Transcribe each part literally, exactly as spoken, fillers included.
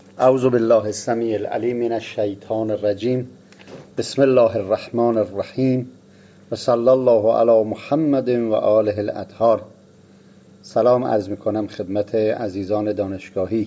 اعوذ بالله السمیع العلیم من الشیطان الرجیم. بسم الله الرحمن الرحیم و صلی الله علی محمد و آله الاطهار. سلام عرض میکنم خدمت عزیزان دانشگاهی.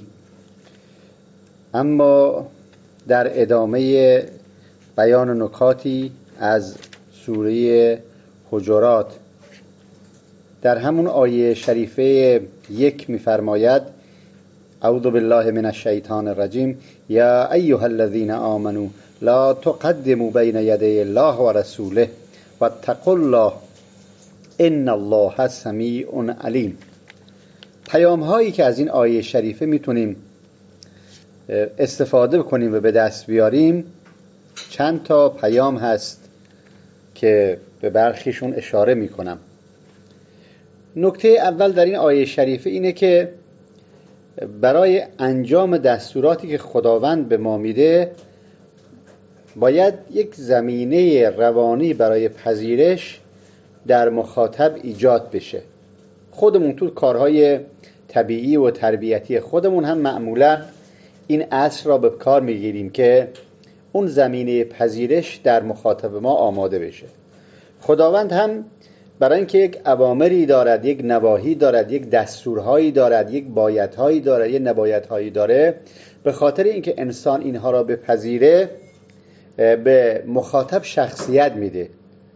اما در ادامه بیان نکاتی از سوره حجرات، در همون آیه شریفه یک می‌فرماید: اعوذ بالله من الشیطان الرجیم یا ایها الذین آمنوا لا تقدموا بین یدی الله و رسوله واتقوا الله ان الله سمیع علیم. پیام هایی که از این آیه شریفه میتونیم استفاده کنیم و به دست بیاریم چند تا پیام هست که به برخیشون اشاره میکنم. نکته اول در این آیه شریفه اینه که برای انجام دستوراتی که خداوند به ما میده باید یک زمینه روانی برای پذیرش در مخاطب ایجاد بشه. خودمون تو کارهای طبیعی و تربیتی خودمون هم معمولا این اصل را به کار میگیریم که اون زمینه پذیرش در مخاطب ما آماده بشه. خداوند هم برای اینکه یک اوامری دارد، یک نواهی دارد، یک دستورهایی دارد، یک بایدهایی دارد، یک نبایدهایی داره، به خاطر اینکه انسان اینها را بپذیره به مخاطب شخصیت میده.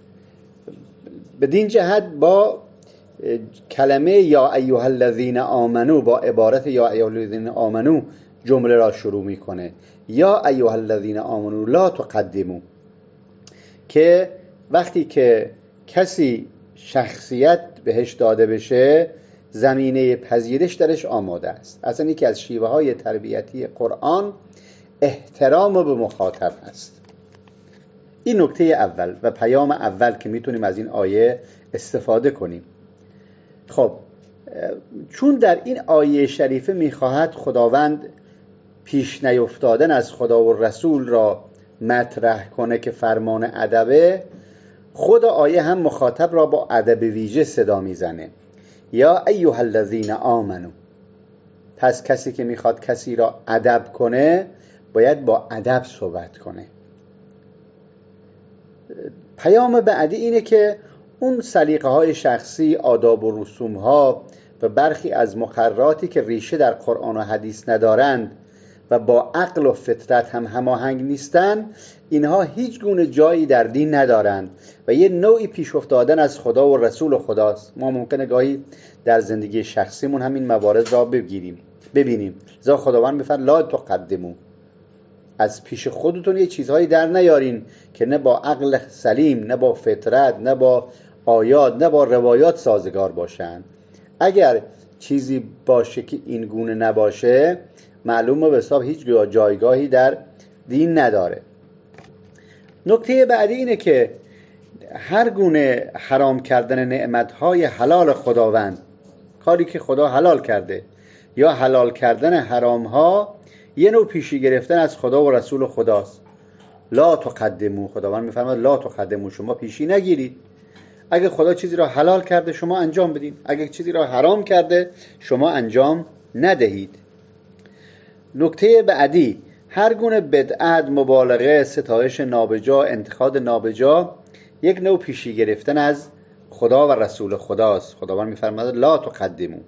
بدین جهت با کلمه یا ایها الذین آمنو، با عبارت یا ایها الذین آمنو جمله را شروع میکنه. یا ایها الذین آمنو لا تقدموا، که وقتی که کسی شخصیت بهش داده بشه زمینه پذیرش درش آماده است. اصلا یکی از شیوه های تربیتی قرآن احترام به مخاطب است. این نکته اول و پیام اول که میتونیم از این آیه استفاده کنیم. خب چون در این آیه شریفه میخواهد خداوند پیش نیفتادن از خدا و رسول را مطرح کنه که فرمان ادبه، خود آیه هم مخاطب را با ادب ویژه صدا میزنه: یا ایها الذین آمنو. پس کسی که میخواد کسی را ادب کنه باید با ادب صحبت کنه. پیام بعدی اینه که اون سلیقه های شخصی، آداب و رسوم ها و برخی از مقرراتی که ریشه در قرآن و حدیث ندارند و با عقل و فطرت هم هماهنگ نیستن، اینها هیچ گونه جایی در دین ندارند و یه نوعی پیش افتادن از خدا و رسول خداست. ما ممکنه گاهی در زندگی شخصیمون همین موارد را بگیریم ببینیم. لذا خداوند میفرماید لا تقدموا، از پیش خودتون یه چیزهایی در نیارین که نه با عقل سلیم، نه با فطرت، نه با آیات، نه با روایات سازگار باشن. اگر چیزی باشه که این گونه نباشه، معلومه به حساب هیچ جایگاهی در دین نداره. نکته بعدی اینه که هر گونه حرام کردن نعمتهای حلال خداوند، کاری که خدا حلال کرده، یا حلال کردن حرامها، یه نوع پیشی گرفتن از خدا و رسول خداست. لا تقدمو، خداوند میفرماید لا تقدمو، شما پیشی نگیرید. اگه خدا چیزی را حلال کرده شما انجام بدین، اگه چیزی را حرام کرده شما انجام ندهید. نکته بعدی، هر گونه بدعت، مبالغه، ستایش نابجا، انتقاد نابجا یک نوع پیشی گرفتن از خدا و رسول خداست. خداوند میفرماید لا تقدمو.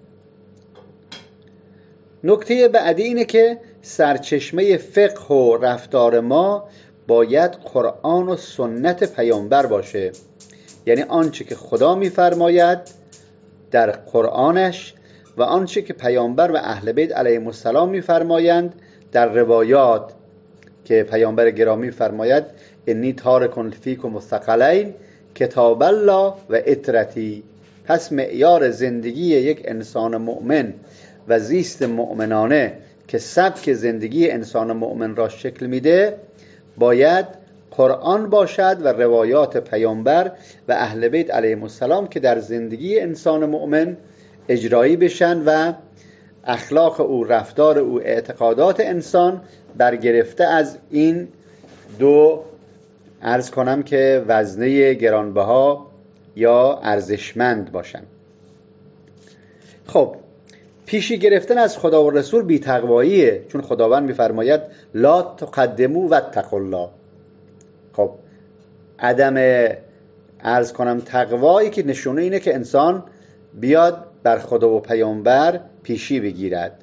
نکته بعدی اینه که سرچشمه فقه و رفتار ما باید قرآن و سنت پیامبر باشه، یعنی آنچه که خدا میفرماید در قرآنش و آنچه که پیامبر و اهل بیت علیهم السلام میفرمایند در روایات، که پیامبر گرامی فرماید انی تارک فیکم الثقلین کتاب الله و اطرتی. پس معیار زندگی یک انسان مؤمن و زیست مؤمنانه که سبک زندگی انسان مؤمن را شکل میده باید قرآن باشد و روایات پیامبر و اهل بیت علیهم السلام که در زندگی انسان مؤمن اجرایی بشن و اخلاق او، رفتار او، اعتقادات انسان برگرفته از این دو عرض کنم که وزنه گرانبها یا ارزشمند باشن. خب پیشی گرفتن از خدا و رسول بی تقواییه، چون خداوند میفرماید لا تقدموا واتقوا الله. خب عدم عرض کنم تقوایی که نشونه اینه که انسان بیاد بر خدا و پیامبر پیشی بگیرد.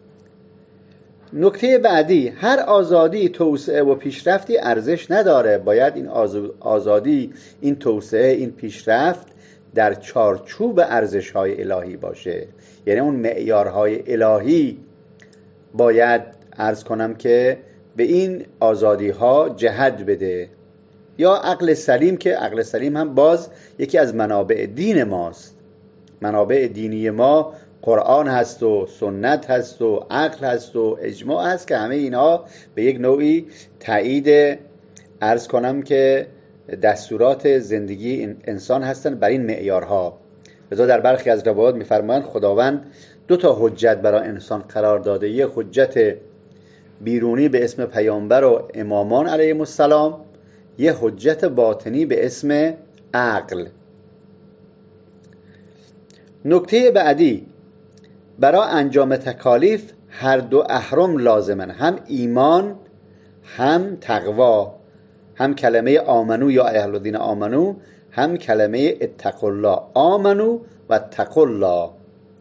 نکته بعدی، هر آزادی، توسعه و پیشرفتی ارزش نداره. باید این آزادی، این توسعه، این پیشرفت در چارچوب ارزش‌های الهی باشه. یعنی اون معیارهای الهی باید عرض کنم که به این آزادی‌ها جهت بده. یا عقل سلیم، که عقل سلیم هم باز یکی از منابع دین ماست. منابع دینی ما قرآن هست و سنت هست و عقل هست و اجماع هست که همه اینها به یک نوعی تایید عرض کنم که دستورات زندگی انسان هستند بر این معیارها. لذا در برخی از روایات می‌فرمایند خداوند دو تا حجت برای انسان قرار داده، یک حجت بیرونی به اسم پیامبر و امامان علیهم السلام، یک حجت باطنی به اسم عقل. نکته بعدی، برای انجام تکالیف هر دو اهرم لازمن، هم ایمان هم تقوا، هم کلمه آمنو یا اهل الدین آمنو، هم کلمه اتقوا الله، آمنو و اتقوا الله.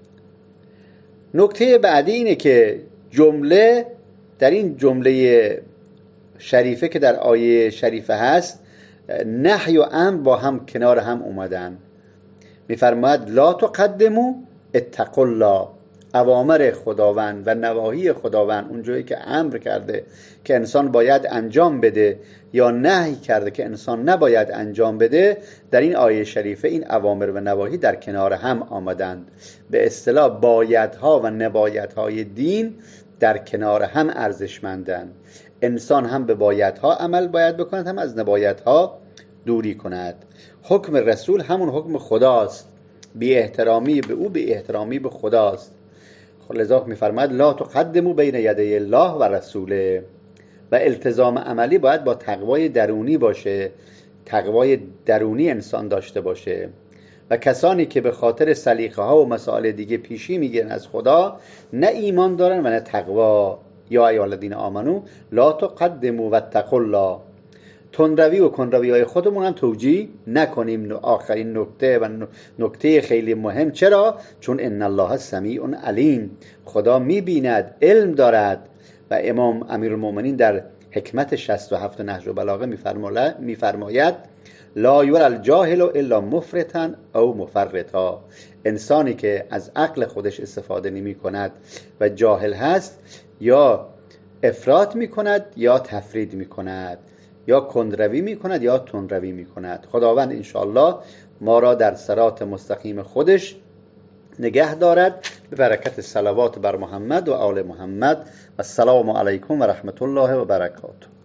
نکته بعدی اینه که جمله در این جمله شریفه که در آیه شریفه هست، نهی و امر با هم کنار هم اومدن. میفرماید لا تقدموا اتقوا الله، اوامر خداوند و نواهی خداوند، اونجایی که امر کرده که انسان باید انجام بده یا نهی کرده که انسان نباید انجام بده، در این آیه شریفه این اوامر و نواهی در کنار هم آمدند. به اصطلاح بایدها و نبایدهای دین در کنار هم ارزشمندند. انسان هم به بایدها عمل باید بکند، هم از نبایدها دوری کند. حکم رسول همون حکم خداست، بی احترامی به او بی احترامی به خداست. لذا می‌فرماید لا تقدموا بین یدی الله و رسوله. و التزام عملی باید با تقوای درونی باشه، تقوای درونی انسان داشته باشه. و کسانی که به خاطر سلیقه ها و مسائل دیگه پیشی میگیرن از خدا، نه ایمان دارن و نه تقوا. یا ایها الذین آمنو لا تقدموا واتقوا الله. تندروی و کنروی های خودمون هم توجیه نکنیم. آخرین نکته و نکته خیلی مهم، چرا؟ چون ان الله سمیع علیم، خدا میبیند، علم دارد. و امام امیرالمومنین در حکمت شصت و هفت نهج البلاغه میفرماید لا یور الجاهل الا مفرطا او مفرطا. انسانی که از عقل خودش استفاده نمی کند و جاهل هست، یا افراط می کند یا تفرید می کند، یا کندروی می کند یا تندروی می کند. خداوند انشاءالله ما را در صراط مستقیم خودش نگه دارد. به برکت صلوات بر محمد و آل محمد. السلام علیکم و رحمت الله و برکاته.